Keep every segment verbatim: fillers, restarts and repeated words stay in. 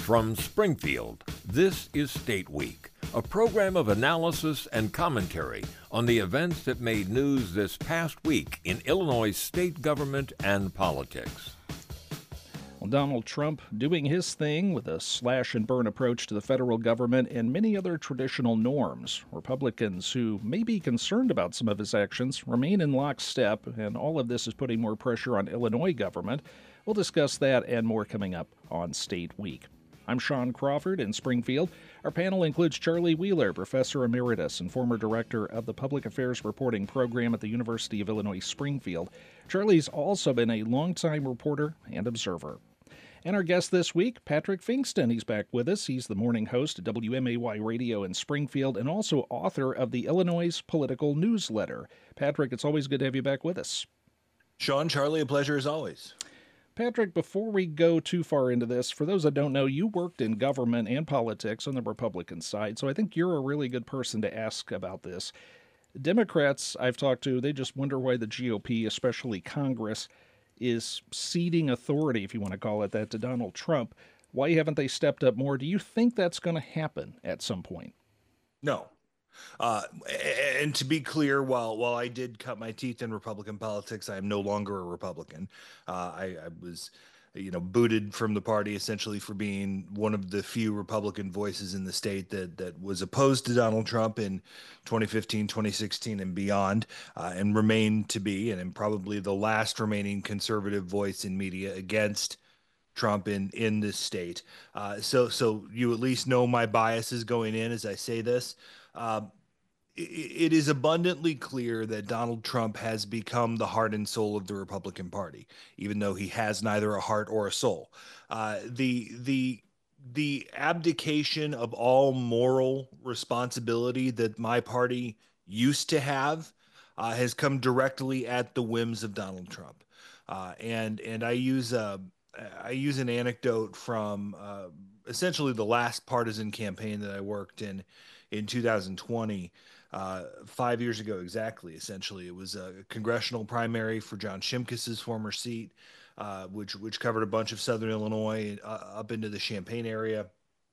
From Springfield, this is State Week, a program of analysis and commentary on the events that made news this past week in Illinois state government and politics. Well, Donald Trump doing his thing with a slash and burn approach to the federal government and many other traditional norms. Republicans who may be concerned about some of his actions remain in lockstep, and all of this is putting more pressure on Illinois government. We'll discuss that and more coming up on State Week. I'm Sean Crawford in Springfield. Our panel includes Charlie Wheeler, Professor Emeritus and former Director of the Public Affairs Reporting Program at the University of Illinois Springfield. Charlie's also been a longtime reporter and observer. And our guest this week, Patrick Pfingsten. He's back with us. He's the morning host at W M A Y Radio in Springfield and also author of the Illinois Political Newsletter. Patrick, it's always good to have you back with us. Sean, Charlie, a pleasure as always. Patrick, before we go too far into this, for those that don't know, you worked in government and politics on the Republican side, so I think you're a really good person to ask about this. Democrats I've talked to, they just wonder why the G O P, especially Congress, is ceding authority, if you want to call it that, to Donald Trump. Why haven't they stepped up more? Do you think that's going to happen at some point? No. Uh, and to be clear, while while I did cut my teeth in Republican politics, I am no longer a Republican. Uh, I, I was, you know, booted from the party essentially for being one of the few Republican voices in the state that that was opposed to Donald Trump in twenty fifteen, twenty sixteen, and beyond, uh, and remain to be, and am probably the last remaining conservative voice in media against Trump in in this state. Uh, so so you at least know my biases going in as I say this. Uh, it, it is abundantly clear that Donald Trump has become the heart and soul of the Republican Party, even though he has neither a heart or a soul. Uh, the the the abdication of all moral responsibility that my party used to have uh, has come directly at the whims of Donald Trump. Uh, and and I use a I use an anecdote from uh, essentially the last partisan campaign that I worked in in two thousand twenty, uh, five years ago exactly, essentially. It was a congressional primary for John Shimkus's former seat, uh, which which covered a bunch of southern Illinois uh, up into the Champaign area.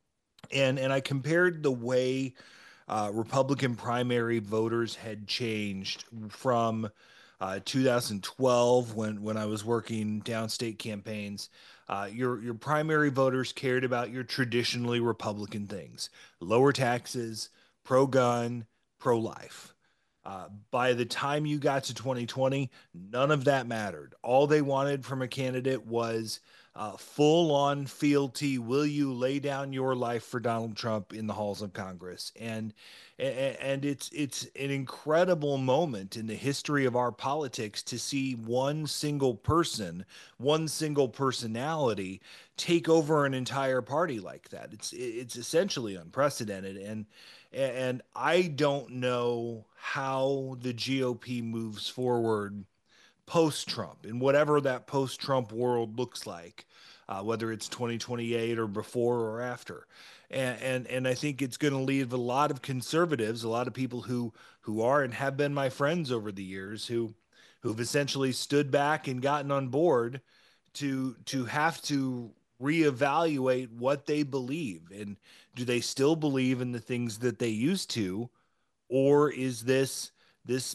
And, and I compared the way uh, Republican primary voters had changed from uh, two thousand twelve when, when I was working downstate campaigns. Uh, your your primary voters cared about your traditionally Republican things: lower taxes, pro-gun, pro-life. Uh, by the time you got to twenty twenty, none of that mattered. All they wanted from a candidate was uh, full-on fealty. Will you lay down your life for Donald Trump in the halls of Congress? And and it's it's an incredible moment in the history of our politics to see one single person, one single personality take over an entire party like that. It's it's essentially unprecedented, and and I don't know how the G O P moves forward post-Trump, in whatever that post-Trump world looks like, uh, whether it's twenty twenty-eight or before or after. And, and, and I think it's going to leave a lot of conservatives, a lot of people who, who are and have been my friends over the years, who, who've essentially stood back and gotten on board to, to have to reevaluate what they believe. And do they still believe in the things that they used to, or is this, this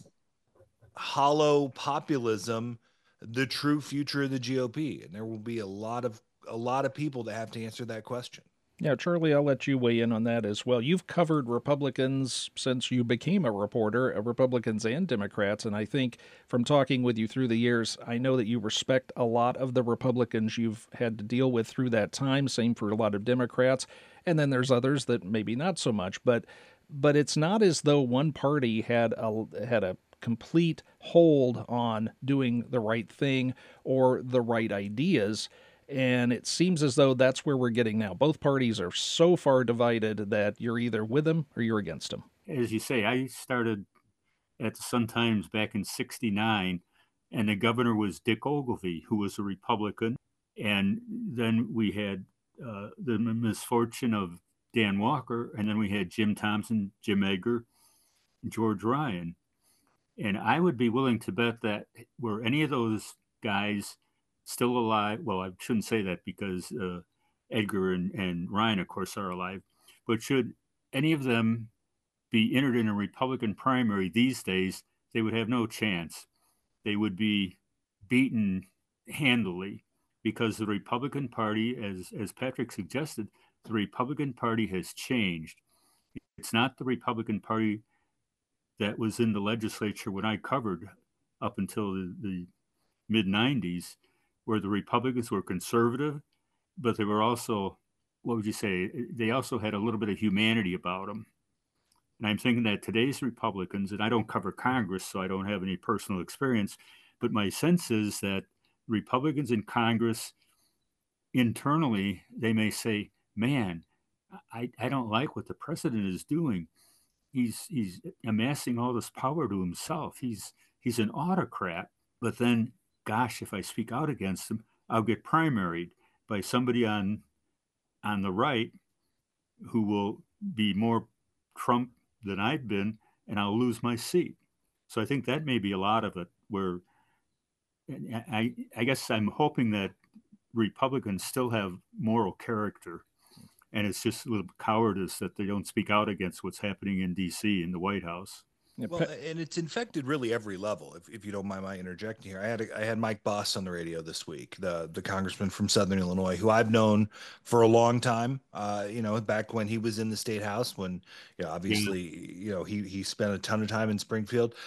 hollow populism the true future of the G O P? And there will be a lot of a lot of people that have to answer that question. Yeah, Charlie, I'll let you weigh in on that as well. You've covered Republicans since you became a reporter, uh, Republicans and Democrats, and I think from talking with you through the years, I know that you respect a lot of the Republicans you've had to deal with through that time. Same for a lot of Democrats, and then there's others that maybe not so much. But but it's not as though one party had a had a complete hold on doing the right thing or the right ideas. And it seems as though that's where we're getting now. Both parties are so far divided that you're either with them or you're against them. As you say, I started at the Sun-Times back in sixty-nine, and the governor was Dick Ogilvy, who was a Republican. And then we had uh, the misfortune of Dan Walker, and then we had Jim Thompson, Jim Edgar, George Ryan. And I would be willing to bet that were any of those guys still alive, well, I shouldn't say that because uh, Edgar and, and Ryan, of course, are alive. But should any of them be entered in a Republican primary these days, they would have no chance. They would be beaten handily because the Republican Party, as, as Patrick suggested, the Republican Party has changed. It's not the Republican Party that was in the legislature when I covered up until the, the mid nineties, where the Republicans were conservative, but they were also, what would you say, they also had a little bit of humanity about them. And I'm thinking that today's Republicans, and I don't cover Congress, so I don't have any personal experience, but my sense is that Republicans in Congress, internally, they may say, man, I, I don't like what the president is doing. He's he's amassing all this power to himself. He's he's an autocrat. But then, gosh, if I speak out against him, I'll get primaried by somebody on on the right who will be more Trump than I've been, and I'll lose my seat. So I think that may be a lot of it. Where I I guess I'm hoping that Republicans still have moral character. And it's just a little cowardice that they don't speak out against what's happening in D C in the White House. Well, and it's infected really every level. If, if you don't mind my interjecting here, I had a, I had Mike Bost on the radio this week, the the congressman from Southern Illinois, who I've known for a long time. Uh, you know, back when he was in the state house, when you know, obviously, yeah. you know, he he spent a ton of time in Springfield.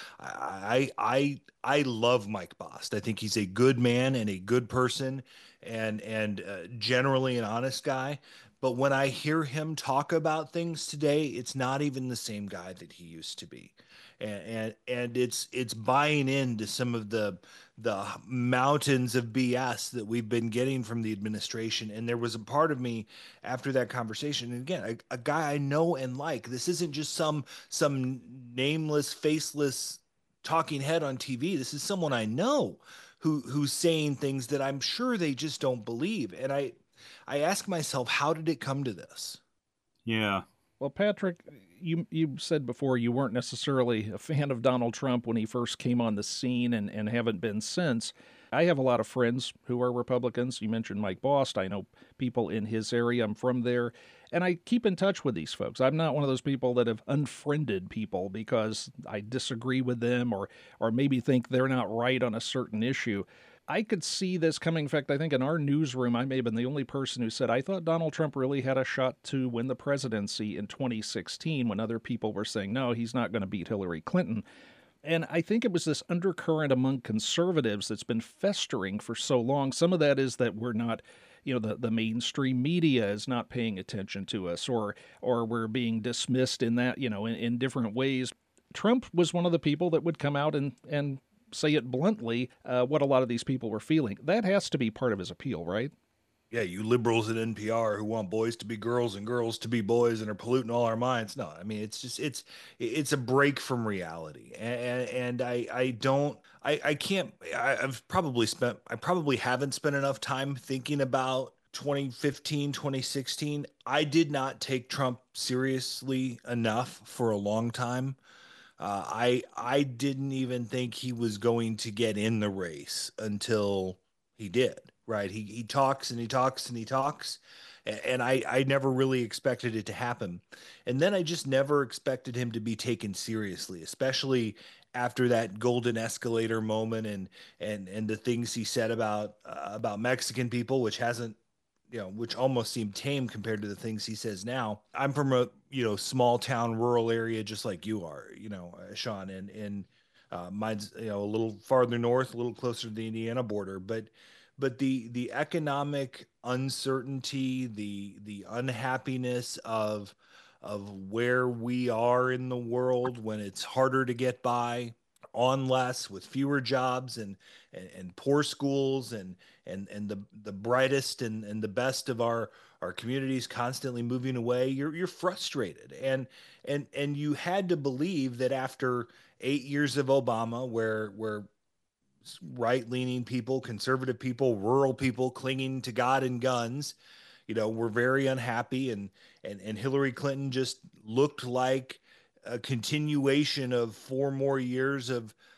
I I I love Mike Bost. I think he's a good man and a good person, and and uh, generally an honest guy. But when I hear him talk about things today, it's not even the same guy that he used to be. And, and and it's it's buying into some of the the mountains of B S that we've been getting from the administration. And there was a part of me after that conversation, and again, a, a guy I know and like. This isn't just some some nameless, faceless talking head on T V. This is someone I know who who's saying things that I'm sure they just don't believe. And I I ask myself, how did it come to this? Yeah. Well, Patrick, you you said before you weren't necessarily a fan of Donald Trump when he first came on the scene and, and haven't been since. I have a lot of friends who are Republicans. You mentioned Mike Bost. I know people in his area. I'm from there. And I keep in touch with these folks. I'm not one of those people that have unfriended people because I disagree with them or or maybe think they're not right on a certain issue. I could see this coming. In fact, I think in our newsroom, I may have been the only person who said, I thought Donald Trump really had a shot to win the presidency in twenty sixteen when other people were saying, no, he's not going to beat Hillary Clinton. And I think it was this undercurrent among conservatives that's been festering for so long. Some of that is that we're not, you know, the, the mainstream media is not paying attention to us, or or we're being dismissed in that, you know, in, in different ways. Trump was one of the people that would come out and, and say it bluntly, uh, what a lot of these people were feeling. That has to be part of his appeal, right? Yeah, you liberals at N P R who want boys to be girls and girls to be boys and are polluting all our minds. No, I mean, it's just, it's, it's a break from reality. And, and I, I don't, I, I can't, I, I've probably spent, I probably haven't spent enough time thinking about twenty fifteen, twenty sixteen. I did not take Trump seriously enough for a long time. Uh, I I didn't even think he was going to get in the race until he did. Right? He he talks and he talks and he talks, and, and I I never really expected it to happen, and then I just never expected him to be taken seriously, especially after that golden escalator moment and and and the things he said about uh, about Mexican people, which hasn't, you know, which almost seemed tame compared to the things he says now. I'm from a, you know, small town, rural area, just like you are, you know, uh, Sean, and, and uh, mine's, you know, a little farther north, a little closer to the Indiana border, but, but the, the economic uncertainty, the, the unhappiness of, of where we are in the world when it's harder to get by, on less, with fewer jobs and, and, and poor schools and, and, and the, the brightest and, and the best of our, our communities constantly moving away, you're, you're frustrated. And, and, and you had to believe that after eight years of Obama, where, where right-leaning people, conservative people, rural people clinging to God and guns, you know, were very unhappy. And, and, and Hillary Clinton just looked like a continuation of four more years of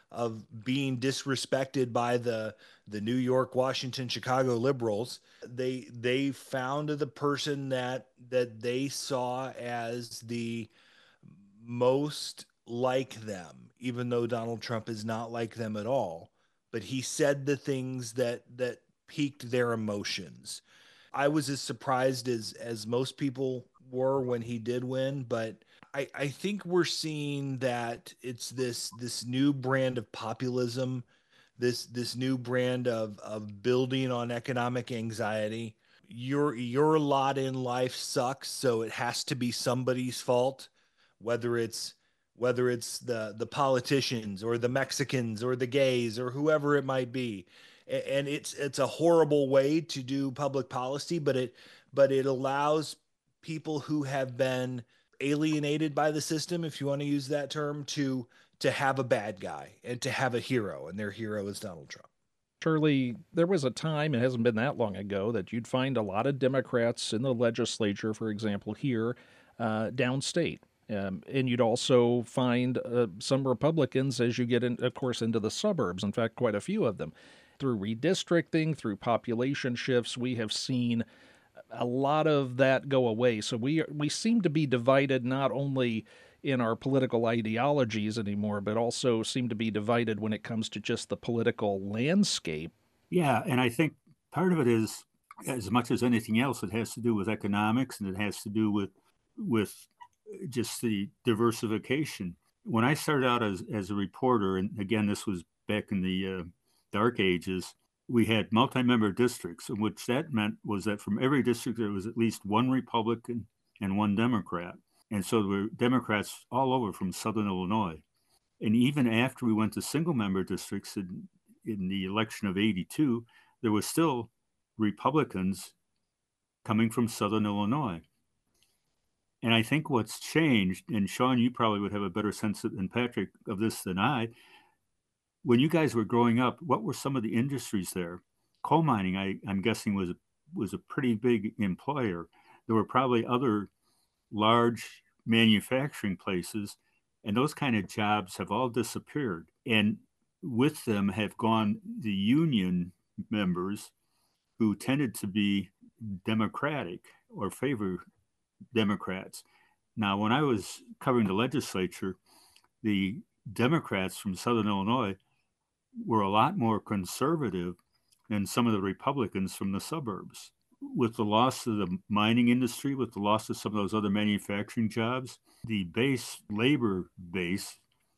of being disrespected by the the New York, Washington, Chicago liberals. They they found the person that that they saw as the most like them, even though Donald Trump is not like them at all. But he said the things that that piqued their emotions. I was as surprised as as most people were when he did win, but I, I think we're seeing that it's this this new brand of populism, this this new brand of of building on economic anxiety. Your your lot in life sucks, so it has to be somebody's fault, whether it's whether it's the the politicians or the Mexicans or the gays or whoever it might be. And it's it's a horrible way to do public policy, but it but it allows people who have been alienated by the system, if you want to use that term, to to have a bad guy and to have a hero, and their hero is Donald Trump. Charlie, there was a time, it hasn't been that long ago, that you'd find a lot of Democrats in the legislature, for example, here, uh, downstate. Um, and you'd also find uh, some Republicans as you get, in, of course, into the suburbs. In fact, quite a few of them. Through redistricting, through population shifts, we have seen a lot of that go away. So we we seem to be divided not only in our political ideologies anymore, but also seem to be divided when it comes to just the political landscape. Yeah, and I think part of it is, as much as anything else, it has to do with economics, and it has to do with with just the diversification. When I started out as, as a reporter, and again, this was back in the uh, dark ages, we had multi-member districts, and which that meant was that from every district there was at least one Republican and one Democrat. And so there were Democrats all over from Southern Illinois. And even after we went to single-member districts in, in the election of eighty-two, there was still Republicans coming from Southern Illinois. And I think what's changed, and Sean, you probably would have a better sense than Patrick of this than I, when you guys were growing up, what were some of the industries there? Coal mining, I, I'm guessing, was, was a pretty big employer. There were probably other large manufacturing places, and those kind of jobs have all disappeared. And with them have gone the union members who tended to be Democratic or favor Democrats. Now, when I was covering the legislature, the Democrats from Southern Illinois were a lot more conservative than some of the Republicans from the suburbs. With the loss of the mining industry, with the loss of some of those other manufacturing jobs, the base labor base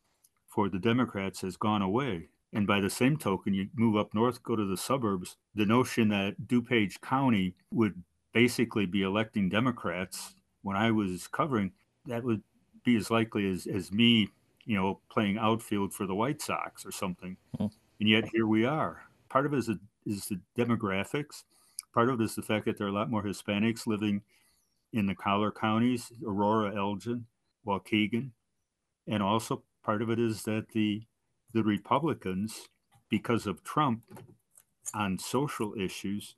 for the Democrats has gone away. And by the same token, you move up north, go to the suburbs, the notion that DuPage County would basically be electing Democrats, when I was covering, that would be as likely as, as me, you know, playing outfield for the White Sox or something. Mm-hmm. And yet here we are. Part of it is, a, is the demographics. Part of it is the fact that there are a lot more Hispanics living in the collar counties, Aurora, Elgin, Waukegan. And also part of it is that the the Republicans, because of Trump on social issues,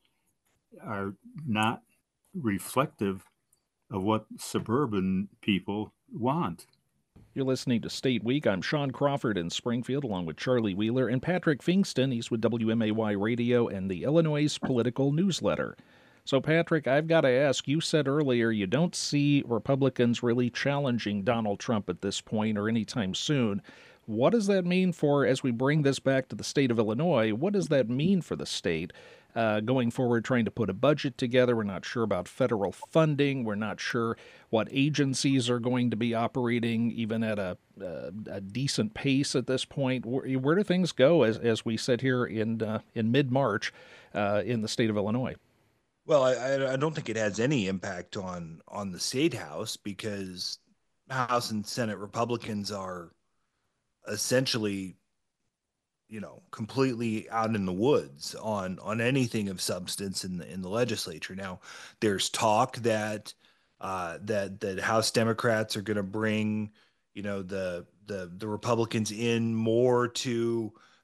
are not reflective of what suburban people want. You're listening to State Week. I'm Sean Crawford in Springfield, along with Charlie Wheeler and Patrick Fingston. He's with W M A Y Radio and the Illinois Political Newsletter. So, Patrick, I've got to ask, you said earlier you don't see Republicans really challenging Donald Trump at this point or anytime soon. What does that mean for, as we bring this back to the state of Illinois, what does that mean for the state uh, going forward, trying to put a budget together? We're not sure about federal funding. We're not sure what agencies are going to be operating even at a, a, a decent pace at this point. Where, where do things go as, as we sit here in, uh, in mid-March uh, in the state of Illinois? Well, I, I don't think it has any impact on, on the state house, because House and Senate Republicans are essentially, you know, completely out in the woods on on anything of substance in the in the legislature. Now, there's talk that uh, that that House Democrats are going to bring, you know, the the the Republicans in more to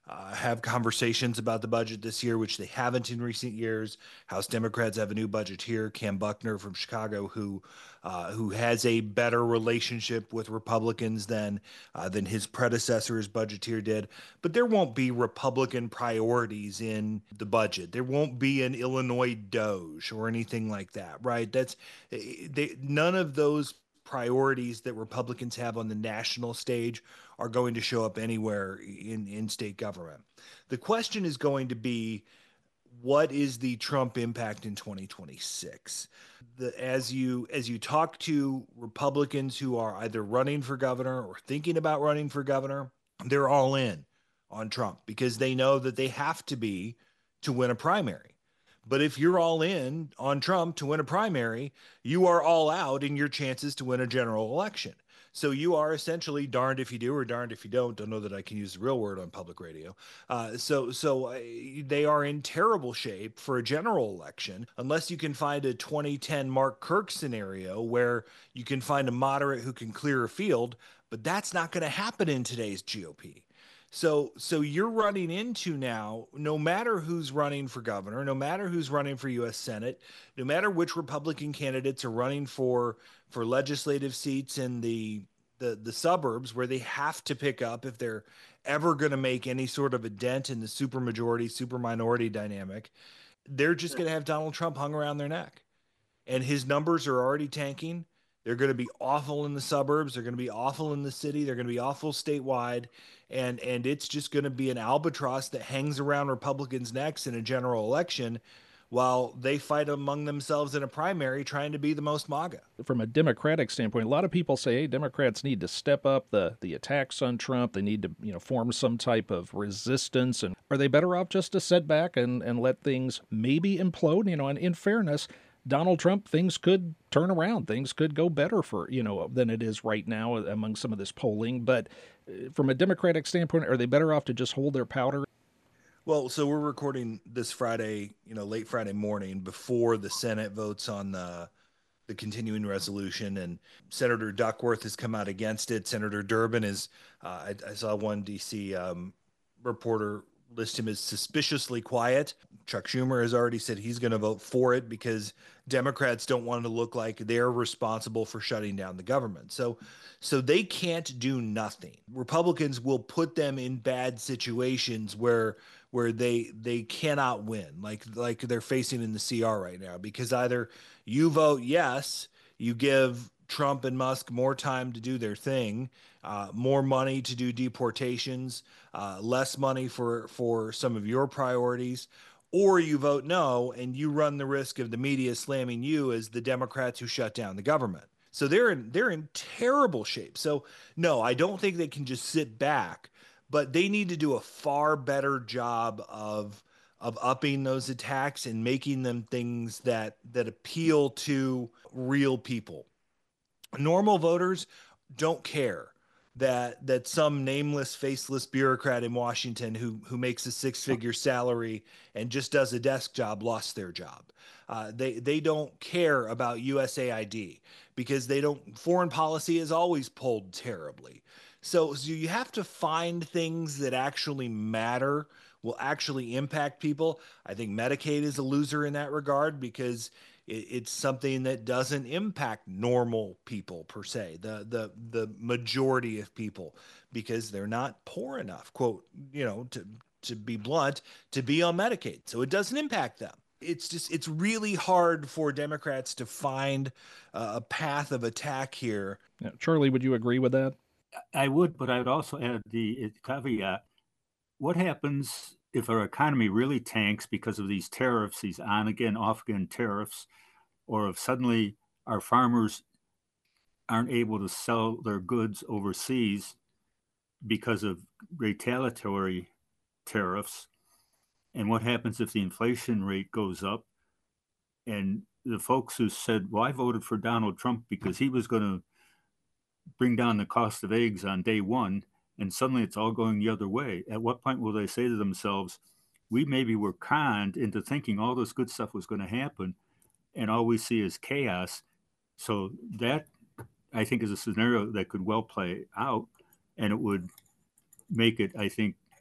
uh, have conversations about the budget this year, which they haven't in recent years. House Democrats have a new budgeteer, Cam Buckner from Chicago, who uh, who has a better relationship with Republicans than uh, than his predecessor, his budgeteer, did. But there won't be Republican priorities in the budget. There won't be an Illinois Doge or anything like that, right? That's they, none of those priorities that Republicans have on the national stage are going to show up anywhere in, in state government. The question is going to be, what is the Trump impact in twenty twenty-six? The, as you as you talk to Republicans who are either running for governor or thinking about running for governor, they're all in on Trump because they know that they have to be to win a primary. But if you're all in on Trump to win a primary, you are all out in your chances to win a general election. So you are essentially darned if you do or darned if you don't. Don't know that I can use the real word on public radio. Uh, so so uh, they are in terrible shape for a general election unless you can find a twenty ten Mark Kirk scenario where you can find a moderate who can clear a field. But that's not going to happen in today's G O P. So so you're running into now, no matter who's running for governor, no matter who's running for U S Senate, no matter which Republican candidates are running for for legislative seats in the the the suburbs where they have to pick up if they're ever going to make any sort of a dent in the supermajority, super minority dynamic, they're just going to have Donald Trump hung around their neck. And his numbers are already tanking. They're going to be awful in the suburbs. They're going to be awful in the city. They're going to be awful statewide. And and it's just going to be an albatross that hangs around Republicans' necks in a general election while they fight among themselves in a primary trying to be the most MAGA. From a Democratic standpoint, a lot of people say, hey, Democrats need to step up the, the attacks on Trump. They need to, you know, form some type of resistance. And are they better off just to sit back and, and let things maybe implode? You know, and in fairness, Donald Trump, things could turn around. Things could go better for, you know, than it is right now among some of this polling. But from a Democratic standpoint, are they better off to just hold their powder? Well, so we're recording this Friday, you know, late Friday morning before the Senate votes on the the continuing resolution, and Senator Duckworth has come out against it. Senator Durbin is, uh, I, I saw one D C um, reporter list him as suspiciously quiet. Chuck Schumer has already said he's going to vote for it because Democrats don't want to look like they're responsible for shutting down the government. So, so they can't do nothing. Republicans will put them in bad situations where where they they cannot win, like like they're facing in the C R right now, because either you vote yes, you give Trump and Musk more time to do their thing, uh, more money to do deportations, uh, less money for for some of your priorities, or you vote no and you run the risk of the media slamming you as the Democrats who shut down the government. So they're in they're in terrible shape. So no, I don't think they can just sit back, but they need to do a far better job of of upping those attacks and making them things that that appeal to real people. Normal voters don't care that that some nameless, faceless bureaucrat in Washington who who makes a six-figure salary and just does a desk job lost their job. Uh, they they don't care about U S A I D because they don't. Foreign policy is always pulled terribly. So, so you have to find things that actually matter, will actually impact people. I think Medicaid is a loser in that regard because it, it's something that doesn't impact normal people per se, the the the majority of people, because they're not poor enough, quote, you know, to to be blunt, to be on Medicaid. So it doesn't impact them. It's just, it's really hard for Democrats to find uh, a path of attack here. Yeah, Charlie, would you agree with that? I would, but I would also add the caveat. What happens if our economy really tanks because of these tariffs, these on again, off again tariffs, or if suddenly our farmers aren't able to sell their goods overseas because of retaliatory tariffs? And what happens if the inflation rate goes up and the folks who said, well, I voted for Donald Trump because he was going to bring down the cost of eggs on day one, and suddenly it's all going the other way? At what point will they say to themselves, we maybe were conned into thinking all this good stuff was going to happen, and all we see is chaos? So that, I think, is a scenario that could well play out, and it would make it, I think,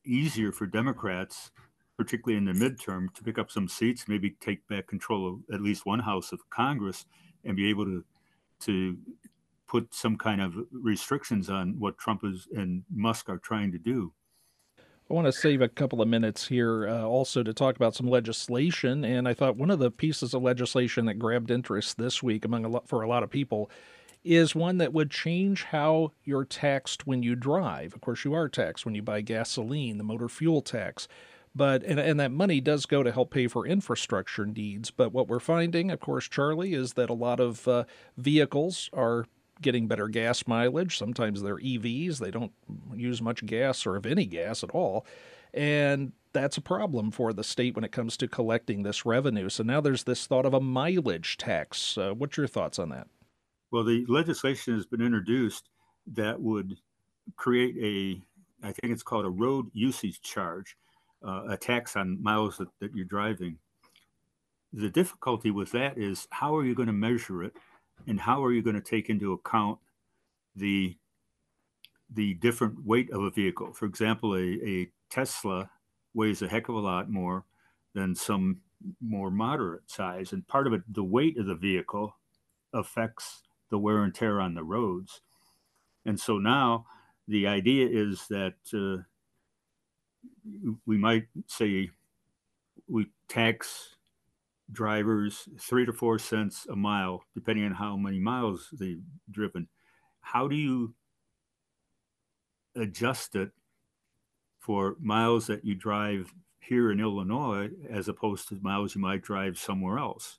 easier for Democrats, particularly in the midterm, to pick up some seats, maybe take back control of at least one house of Congress and be able to to put some kind of restrictions on what Trump is and Musk are trying to do. I want to save a couple of minutes here uh, also to talk about some legislation. And I thought one of the pieces of legislation that grabbed interest this week among a lot, for a lot of people is one that would change how you're taxed when you drive. Of course, you are taxed when you buy gasoline, the motor fuel tax. But and, and that money does go to help pay for infrastructure needs. But what we're finding, of course, Charlie, is that a lot of uh, vehicles are getting better gas mileage. Sometimes they're E Vs. They don't use much gas or if any gas at all. And that's a problem for the state when it comes to collecting this revenue. So now there's this thought of a mileage tax. Uh, what's your thoughts on that? Well, the legislation has been introduced that would create a, I think it's called a road usage charge, uh, a tax on miles that, that you're driving. The difficulty with that is how are you going to measure it, and how are you going to take into account the the different weight of a vehicle? For example, a, a Tesla weighs a heck of a lot more than some more moderate size, and part of it, the weight of the vehicle, affects the wear and tear on the roads. And so now the idea is that uh, we might say we tax drivers three to four cents a mile, depending on how many miles they've driven. How do you adjust it for miles that you drive here in Illinois as opposed to miles you might drive somewhere else?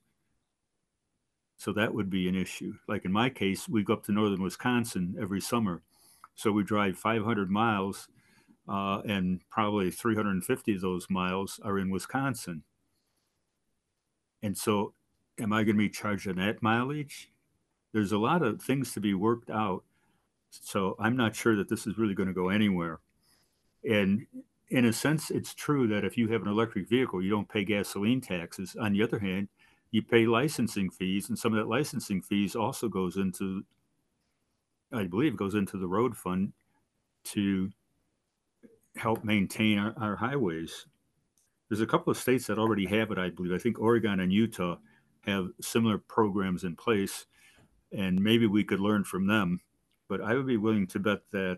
So that would be an issue. Like in my case, we go up to northern Wisconsin every summer. So we drive five hundred miles, uh, and probably three hundred fifty of those miles are in Wisconsin. And so am I going to be charged on that mileage? There's a lot of things to be worked out. So I'm not sure that this is really going to go anywhere. And in a sense, it's true that if you have an electric vehicle, you don't pay gasoline taxes. On the other hand, you pay licensing fees, and some of that licensing fees also goes into, I believe, goes into the road fund to help maintain our, our highways. There's a couple of states that already have it, I believe. I think Oregon and Utah have similar programs in place, and maybe we could learn from them. But I would be willing to bet that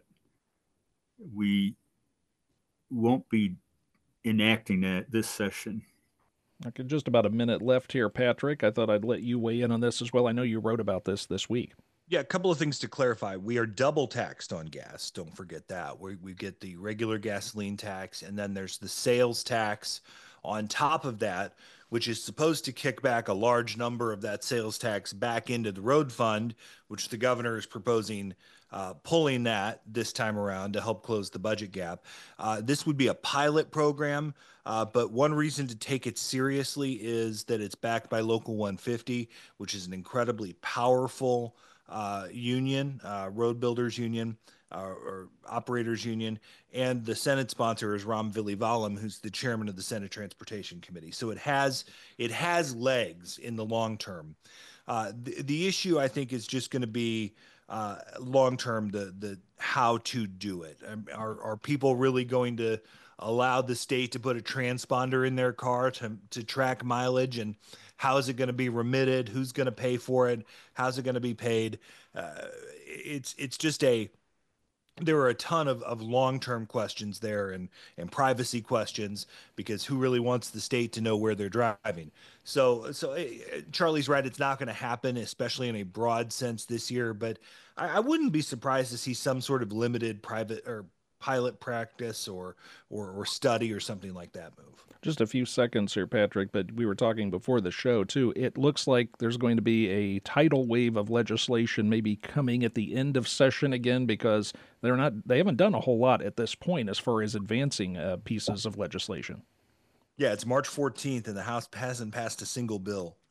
we won't be enacting that this session. Okay, just about a minute left here, Patrick. I thought I'd let you weigh in on this as well. I know you wrote about this this week. Yeah, a couple of things to clarify. We are double taxed on gas. Don't forget that. We, we get the regular gasoline tax, and then there's the sales tax on top of that, which is supposed to kick back a large number of that sales tax back into the road fund, which the governor is proposing uh, pulling that this time around to help close the budget gap. Uh, this would be a pilot program, uh, but one reason to take it seriously is that it's backed by Local one fifty, which is an incredibly powerful uh, union, uh, road builders union, uh, or operators union, and the Senate sponsor is Ram Vilivalam, who's the chairman of the Senate Transportation Committee. So it has it has legs in the long term. Uh, the, the issue, I think, is just going to be uh, long term, the the how to do it. Um, are are people really going to allow the state to put a transponder in their car to to track mileage, and how is it going to be remitted? Who's going to pay for it? How's it going to be paid? Uh, it's it's just a there are a ton of, of long-term questions there, and, and privacy questions, because who really wants the state to know where they're driving? So, so uh, Charlie's right. It's not going to happen, especially in a broad sense this year, but I, I wouldn't be surprised to see some sort of limited private or pilot practice or, or, or study or something like that move. Just a few seconds here, Patrick, but we were talking before the show, too. It looks like there's going to be a tidal wave of legislation maybe coming at the end of session again, because they're not, they haven't done a whole lot at this point as far as advancing uh, pieces of legislation. Yeah, it's March fourteenth, and the House hasn't passed a single bill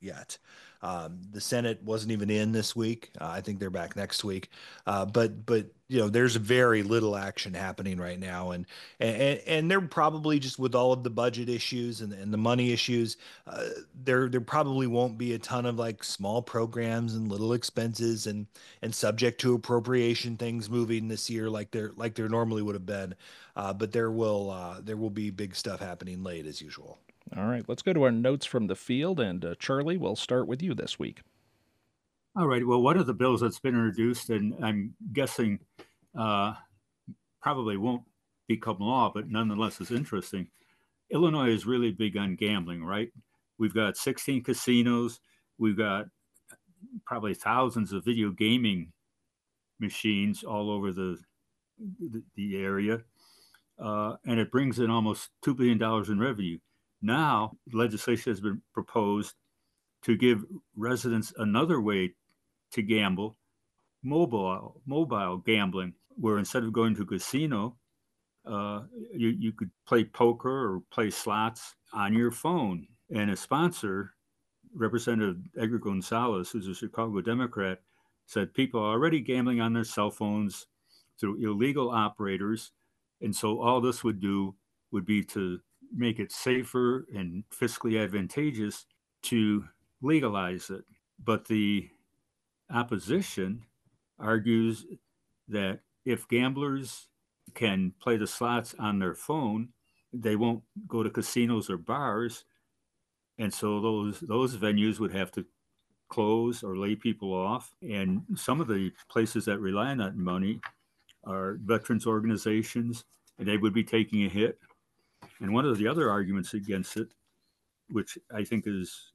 yet. Um, the Senate wasn't even in this week. Uh, I think they're back next week. Uh, but but you know, there's very little action happening right now, and and and they're probably just with all of the budget issues and, and the money issues, uh, there there probably won't be a ton of like small programs and little expenses and and subject to appropriation things moving this year like there like there normally would have been. Uh, but there will uh, there will be big stuff happening late as usual. All right, let's go to our notes from the field, and uh, Charlie, we'll start with you this week. All right. Well, one of the bills that's been introduced, and I'm guessing uh, probably won't become law, but nonetheless is interesting. Illinois is really big on gambling, right? We've got sixteen casinos. We've got probably thousands of video gaming machines all over the the, the area, uh, and it brings in almost two billion dollars in revenue. Now, legislation has been proposed to give residents another way to gamble, mobile mobile gambling, where instead of going to a casino, uh, you, you could play poker or play slots on your phone. And a sponsor, Representative Edgar Gonzalez, who's a Chicago Democrat, said people are already gambling on their cell phones through illegal operators. And so all this would do would be to make it safer and fiscally advantageous to legalize it. But the opposition argues that if gamblers can play the slots on their phone, they won't go to casinos or bars. And so those those venues would have to close or lay people off. And some of the places that rely on that money are veterans organizations, and they would be taking a hit. And one of the other arguments against it, which I think is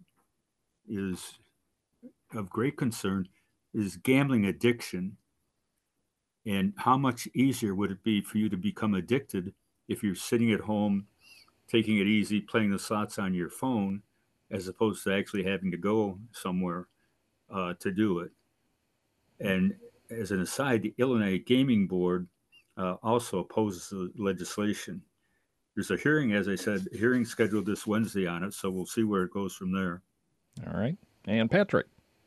is of great concern, is gambling addiction. And how much easier would it be for you to become addicted if you're sitting at home, taking it easy, playing the slots on your phone, as opposed to actually having to go somewhere uh, to do it. And as an aside, the Illinois Gaming Board uh, also opposes the legislation. There's a hearing, as I said, a hearing scheduled this Wednesday on it, so we'll see where it goes from there. All right. And Patrick.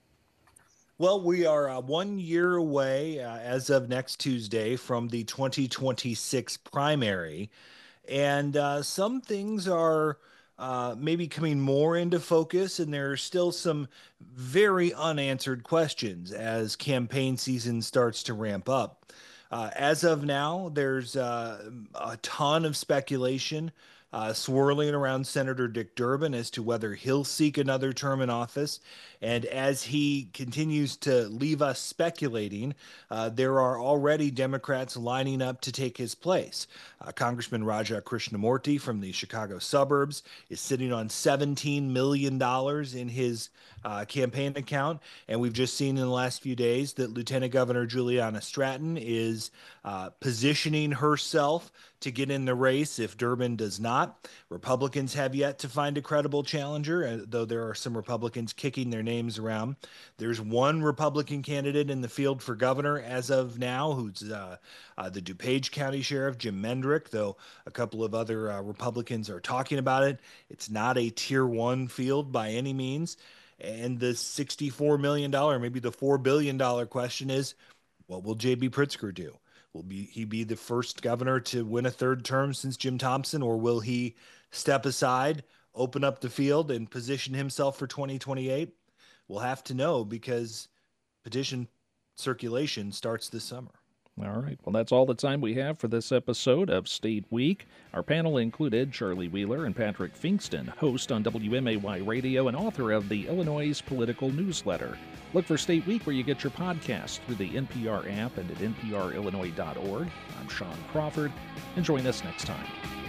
Well, we are uh, one year away uh, as of next Tuesday from the twenty twenty-six primary. And uh, some things are uh, maybe coming more into focus, and there are still some very unanswered questions as campaign season starts to ramp up. Uh, as of now, there's uh, a ton of speculation uh, swirling around Senator Dick Durbin as to whether he'll seek another term in office. And as he continues to leave us speculating, uh, there are already Democrats lining up to take his place. Uh, Congressman Raja Krishnamurti from the Chicago suburbs is sitting on seventeen million dollars in his uh, campaign account. And we've just seen in the last few days that Lieutenant Governor Juliana Stratton is uh, positioning herself to get in the race if Durbin does not. Republicans have yet to find a credible challenger, uh, though there are some Republicans kicking their names around. There's one Republican candidate in the field for governor as of now, who's uh, uh, the DuPage County Sheriff, Jim Mendrick, though a couple of other uh, Republicans are talking about it. It's not a tier one field by any means. And the sixty-four million dollars, maybe the four billion dollars question is, what will J B Pritzker do? Will be he be the first governor to win a third term since Jim Thompson, or will he step aside, open up the field, and position himself for twenty twenty-eight? We'll have to know, because petition circulation starts this summer. All right. Well, that's all the time we have for this episode of State Week. Our panel included Charlie Wheeler and Patrick Finkston, host on W M A Y Radio and author of the Illinois Political Newsletter. Look for State Week where you get your podcast through the N P R app and at N P R Illinois dot org. I'm Sean Crawford, and join us next time.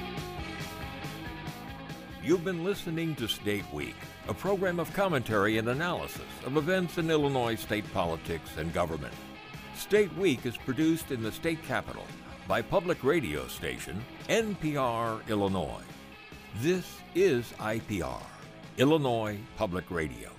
You've been listening to State Week, a program of commentary and analysis of events in Illinois state politics and government. State Week is produced in the state capital by public radio station N P R Illinois. This is I P R, Illinois Public Radio.